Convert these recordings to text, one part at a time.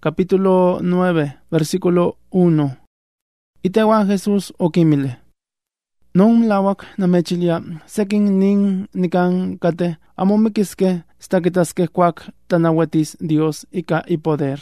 capítulo 9, versículo 1. Itewan Jesús okimile. Non lawak namechilia sekin nin nikan kate amomikiske stakitaske kwak tanawatis Dios ika y poder.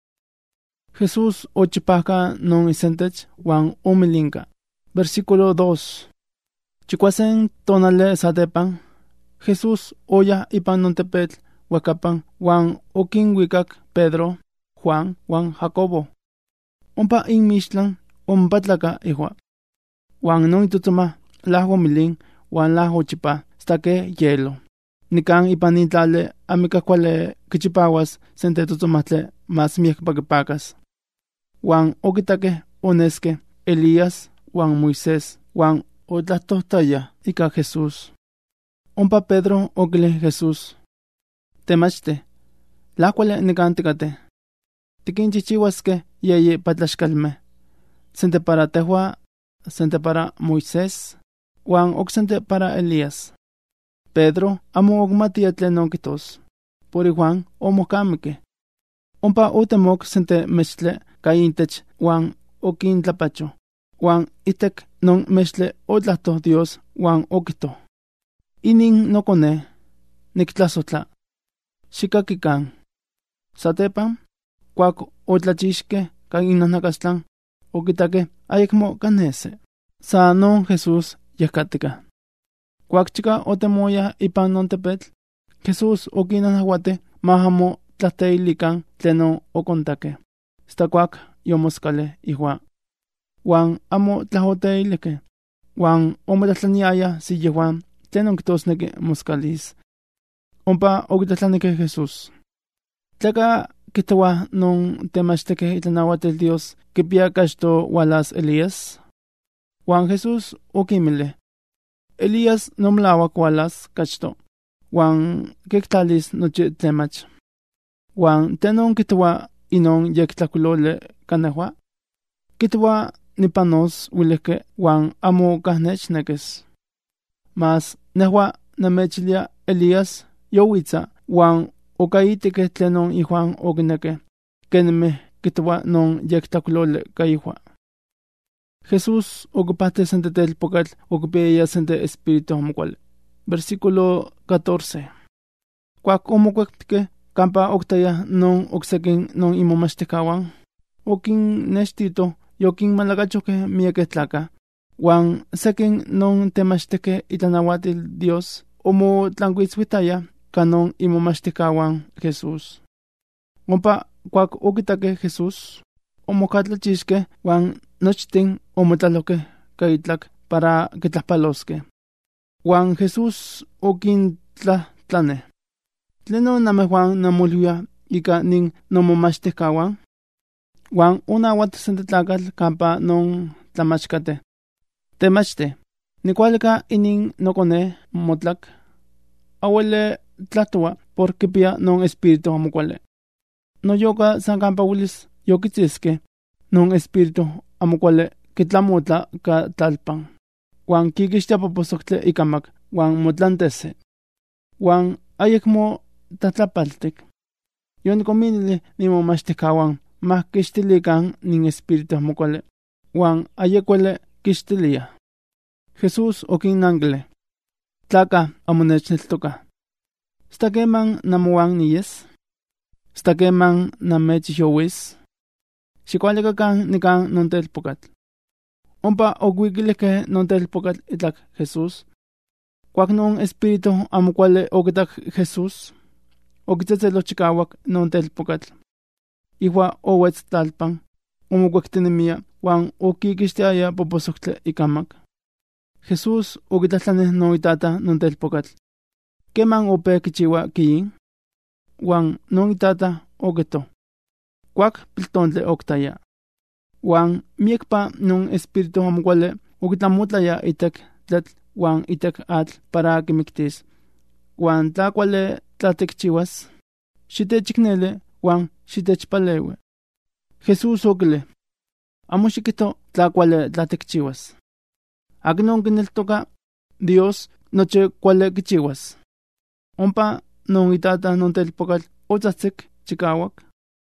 Jesús ochipaka non isentech wan umilinka. Versículo 2. Chikwasen tonale satepan. Jesús oya ipan nontepetl wakapan wan okinwikak Pedro, Juan wan Jacobo. Ompa inmixtlan ompatlaka ihwa. Wan non itutzoma lajo milin wan lajo chipa stake hielo. Nikan ipan intlale amikakwale kichipawas sente tutzomatle mas miekpakipakas. Wan okitake oneske Elías wan Moisés wan otlahtohtaya ika Jesús. Ompa Pedro okile Jesús. Temachte, lakuale nikan tikate. Tikinchichiwaske yeyi patlaxkalme. Sente para tehua, sente para Moisés, wan oksente para Elías. Pedro amo okmatia tlen onkitos. Por Juan omokamike. Ompa otemok sente mechtle kaintech wan okintlapacho. Wan itek non mechtle otlahto Dios wan okito. Inin nokone, niktlasotla. Xikakikan. Satepan, kwak otlachixke kan innanakastlan, okitake ayekmo kanese. Sa non Jesús yehkatika. Kwak chika otemoya ipan nontepetl, Jesús okinanahuate mahamo tlahteilikan tleno okontake. Sta kwak yomoskale ihua. Wan amo tlahoteileke. Wan ometlatlaniaya si yehuan tleno kitosneke moskalis. Ompa okitlatlanike Jesús. Tlaka kitawa non temashteke itlanahuatel Dios kipia kachto walas Elías. Wan Jesús okimile. Elías nomlawak walas kachto. Wan kektalis noche temach. Wan tenon kitawa inon yektlakulole kanehua. Kitawa nipanos wileke wan amo kahnechnekes. Mas nehua namechilia Elías yowitza wan okaitike tlenon ihuan okineke. Kenme kitawa non yektlakulole kaihua. Jesús okupate sente telpokatl okupeya sente espíritu amokuale. Versículo 14. Kwak omokuektike kampa oktaya non oksekin non imomachtekawan. Okin nestito yokin malagachoke mieke tlaka. Wan sekin non temashteke itlanahuatil Dios omo tlankuitzwitaya kanon imomachtekawan Jesús. Ompa kwak okitake Jesús omokatlachixke wan nochtin omotlaloke kaitlak para kitlahpaloske. Wan Jesús okintlatlane. Tleno namejuan namolvia ika nin nomomachtekawan. Wan onawat sente tlakatl kampa non tlamachkate. Temachte, nikualika inin nokone motlak. Awele tlatoa porque pia non espíritu amokuale. No yoka san kampa wilis yokitziske non espíritu amokuale kitlamotla ka talpan. Wan kikixtia poposoktle ikamak wan motlantese. Wan ayekmo tatlapaltik. Yonicominile nimomachtekawan mahkixtilikan nin espíritu amokuale. Wan ayekwele kixtilia. Jesús okinnankile. Tlaka amonechneltoka. Stakeman namowan niyes. Stakeman namechiyowis. Xikualikakan nikan nontelpokatl. Ompa okwikileke nontelpokatl itlak Jesús. Kwak non espíritu amokuale okitak Jesús. Okitzetzelo chikawak nontelpokatl. Ihua owetz talpan. Omokuektinemia wan okikixtiaya poposoktle ikamak. Jesús okitlatlane no itata nontelpokatl. Keman ope kichiwa kiyin? Wan non itata oketo. Kwak piltontle oktaya. Wan miekpa non espíritu amokuale okitlamotlaya itek tletl wan itek atl para kimiktis. Wan tlakuale tlatekchiwas. Xitechiknele wan xitechpalewe. Jesús okile. Amo xikito tlakuale tlatekchiwas. Aknon kineltoka Dios noche kuale kichiwas. Ompa non itata non telpokatl otzatzek chikawak.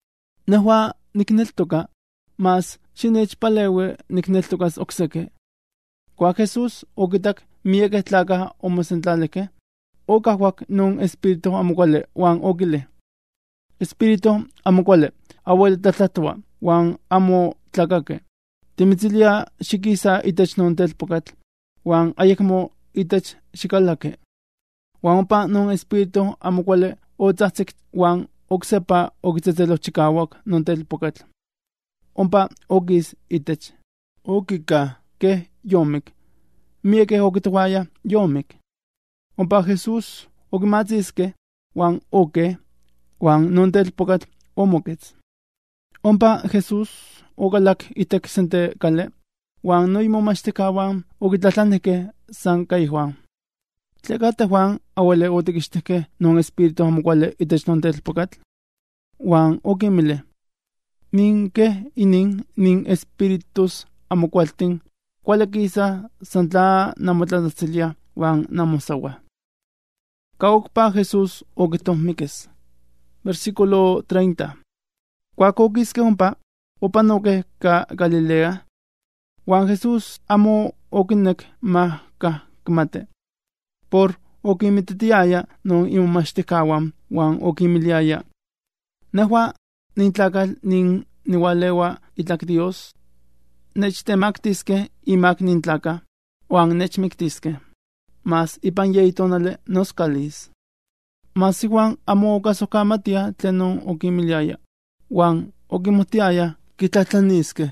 Nehua nikneltoka, mas xinechpalewe nikneltokas okseke. Kwa Jesús okitak mieke tlaka omosentlaleke, okahwak nun espíritu amokuale wan okile. Espíritu amokuale, awel tatlatua, wan amo tlakake. Timitzilia xikisa itech non telpokatl, wan ayekmo itech xikalake. Wan opa non espíritu amokuale otzahtsik wan oksepa okitzetzelo chikawak non telpokatl. Ompa okis itech. Okika ke yomik. Mieke okitowaya yomik. Ompa Jesús okimatziske wan oke wan non telpokatl omoketz. Ompa Jesús okalak itek sente kale wan noimomachtikawan okitlatlaneke san kaihuan. Tleka tehuan awele otikixteke non espíritu amokuale itech non telpokatl wan okimile. Ninke nin espíritus amokualtin kuale kisa san tla namotlatlatzilia wan namosawa. Kaokpa Jesús okitohmikes. Versículo 30. Kuako okiske ompa, opanoke ka Galilea, wan Jesús amo okinek mahkakmate. Por okimititiaya non imomachtikawan wan okimiliaya. Nehua nintlakal niwalewa itlak Dios, nechtemaktiske imak nintlaka, wan nechmiktiske. Mas ipan yeitonale noskalis. Mas iwan amo okasokamatia tlenon okimiliaya, wan okimotiaya kitlatlaniske.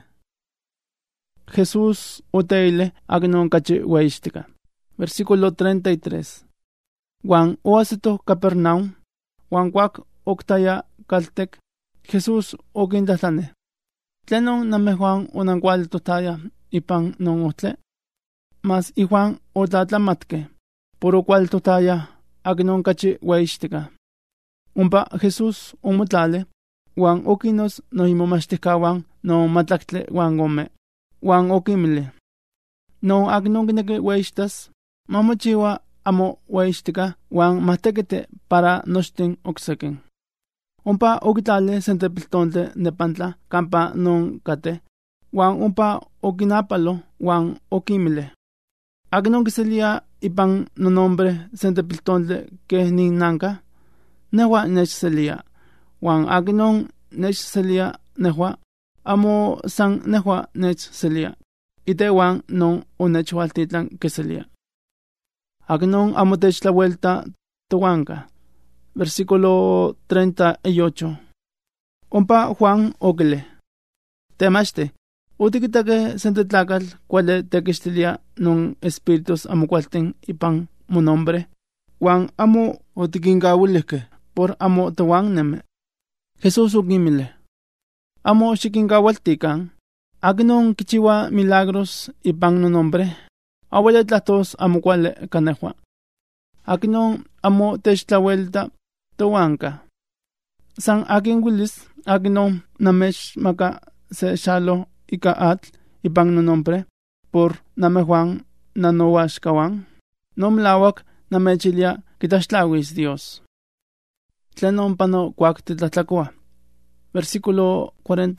Jesús oteile agnon kachi weishtika. Versículo 33. Wan oasito Capernaum, wan kwak oktaya kaltek, Jesús okintlatlane. Tlenon namejuan onankualitotaya ipan non otle, mas ijuan otlatlamatke, poro kualitotaya agnon kachi weishtika. Ompa Jesús omotlale, wan okinos no imomachtikawan no matlaktle wan ome, wan okimile. No agnon kineke weishtas, mamochiwa amo weishtika wan mahtekete para noshtin okseken. Ompa okitlale sentepiltontle nepantla kampa non kate, wan ompa okinapalo wan okimile. Agnon kiselia ipan no nombre sentepiltontle ke ninanka, nehua nechselia, wan agnon nechselia nehua, amo san nehua nechselia, itewan non onechwaltitlan keselia. Agnon amo techtlawelta towanka. Versículo 38. Ompa Juan okile. Temachte, otikitake sentetlakal kuale tekixtilia non espíritus amokualten ipan monombre, wan amo otikinkawilike por amo towan neme. Jesús okimile. Amo xikinkawaltikan, agnon kichiwa milagros ipan nonombre, awele tlahtos amokuale kanehua. Agnon amo techtlawelta towanka. San akin wilis agnon namech maka se xalo ika atl ipan nonombre, por namejuan nanowashkawan, nomlawak namechilia kitaxtlawis Dios. Tlenon pano kuak titlatlakoa. Versículo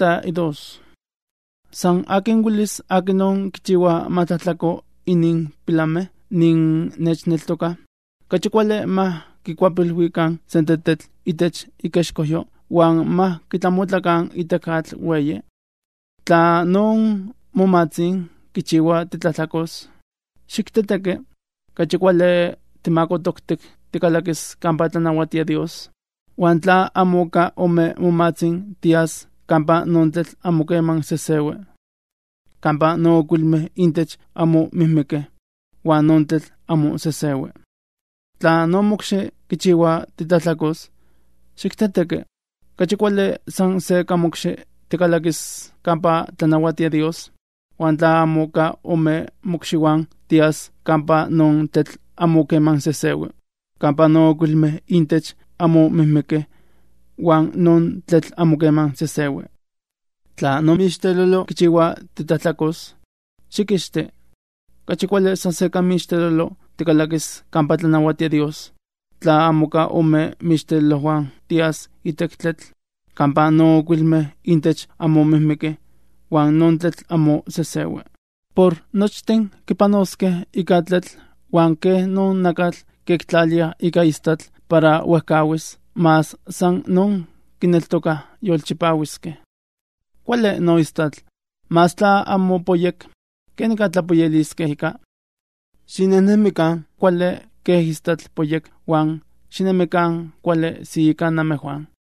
42. San akin wilis agnon kichiwa matlatlako inin pilame nin nechneltoka. Kachikuale ma kikuapilhuikan sentetetl itech ikexkoyo, wan ma kitlamotlakan itekatl weye. Tla non momatzin kichiwa titlatlakos, xikteteke, kachikuale timakotoktek tikalakis kampa tlanawatia Dios, wan tla amoka ome momatzin tias kampa nontetl amokeman sesewe. Kampa no okulme intech amo mihmeke, wan nontetl amo sesewe. Tla no mokshe kichiwa titlatlakos, xikteteke, kachikuale san se kamokshe tikalakis kampa tlanawatia Dios, wan tla amoka ome mokshiwan tias kampa non tetl amo keman sesewe, kampa no okulme intech amo mihmeke, wan non tetl amo keman sesewe. Tla no mixtelolo kichiwa titlatlakos, xikixte, kachikuale san se kamixtelolo tikalakis kampa tlanawatia Dios. Tla amoka ome mixtelojuan tias itek tletl, campa no quilme intech amo mehmeke, wan non tletl amo sesewe. Por nochten kipanoske ika tletl, wan ke non nakatl kektlalia ika istatl para wehkawis, mas san non kineltoka yolchipawiske. Kuale no istatl, mas tla amo poyek, kenika tlapoyeliske ika. Xinenemikan kuale ke istatl poyek, wan xinemekan kuale si ika namejuan.